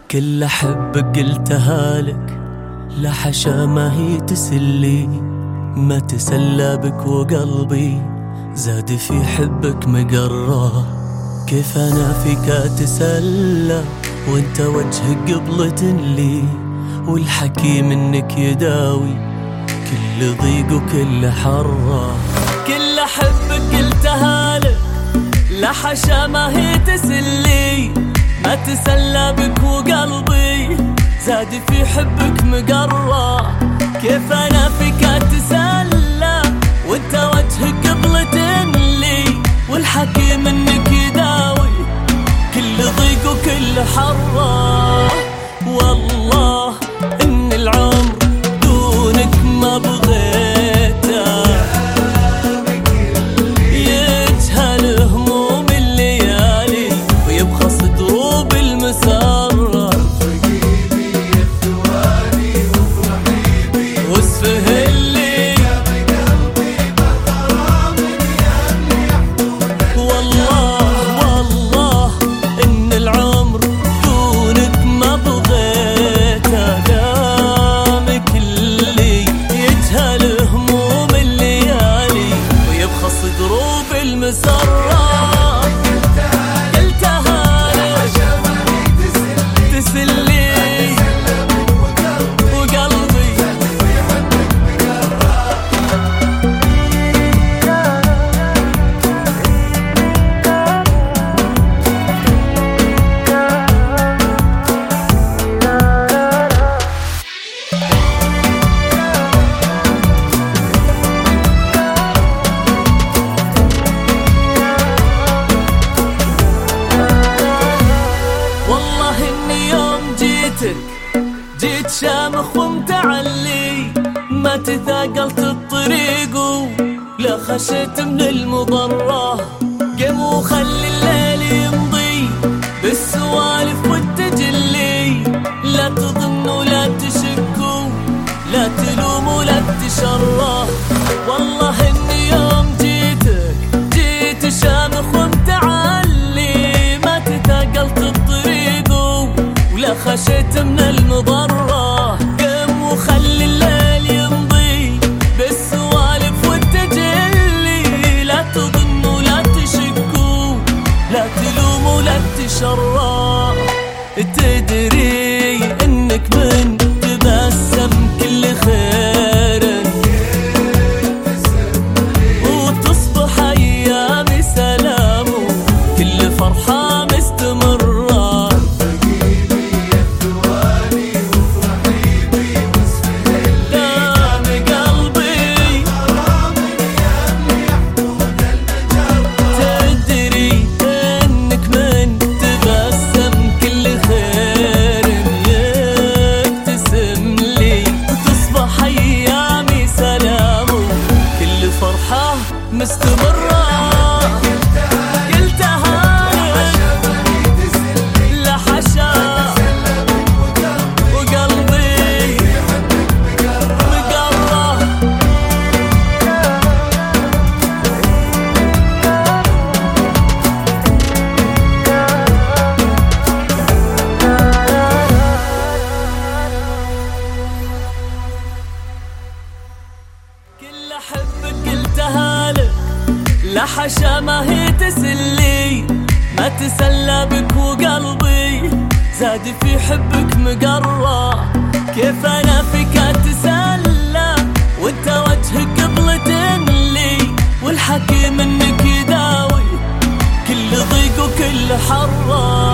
كل أحبك قلتها لك، لا حشا ما هي تسلي، ما تسلى بك وقلبي زاد في حبك مقرة. كيف أنا فيك أتسلى وانت وجهك قبلة لي، والحكي منك يداوي كل ضيق وكل حرة. كل أحبك قلتها لك، لا حشا ما هي تسلي، ما تسلى بك وقلبي زاد في حبك مقرة. كيف أنا فيك أتسلى وانت وجهك قبلة لي، والحكي منك يداوي كل ضيق وكل حرة. والله إن العمر دونك ما بغيته، يجهل هموم الليالي ويبخص دروب المسرة. واسفه اللي والله إن العمر دونك ما بغيته، دامك اللي يجهل هموم الليالي ويبخص دروب المسرة. جيت شامخ ومتعلي، ما تثاقلت الطريق لا خشيت من المضرة. قم وخلي الليل يمضي بالسوالف والتجلي، لا تظنوا لا تشكوا لا تلوموا لا تشره. والله اني يوم جيت شامخ ومتعلي، ما تثاقلت الطريق ولا خشيت من المضرة. قم وخلي الليل يمضي بالسوالف والتجلي، لا تظنوا لا تشكوا لا تلوموا لا تشروا. تدري انك من تبسم كل خير وتصبح ايامي سلام كل فرحة مستمرة. مستمرة قلتها لا حشا وقلبي مقرة. كل أحبك قلتها لك، لا حشا ما هي تسلي، ما تسلى بك وقلبي زاد في حبك مقرة. كيف أنا فيك أتسلى وانت وجهك قبلة لي، والحكي منك يداوي كل ضيق وكل حرة.